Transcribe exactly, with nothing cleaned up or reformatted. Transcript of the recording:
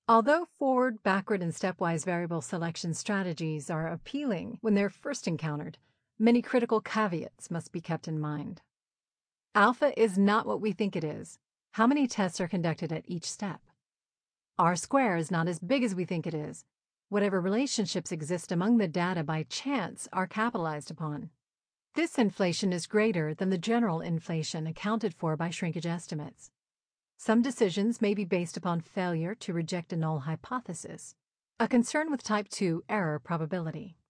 Although forward, backward, and stepwise variable selection strategies are appealing when they're first encountered, many critical caveats must be kept in mind. Alpha is not what we think it is. How many tests are conducted at each step? R square is not as big as we think it is. Whatever relationships exist among the data by chance are capitalized upon. This inflation is greater than the general inflation accounted for by shrinkage estimates. Some decisions may be based upon failure to reject a null hypothesis, a concern with type two error probability.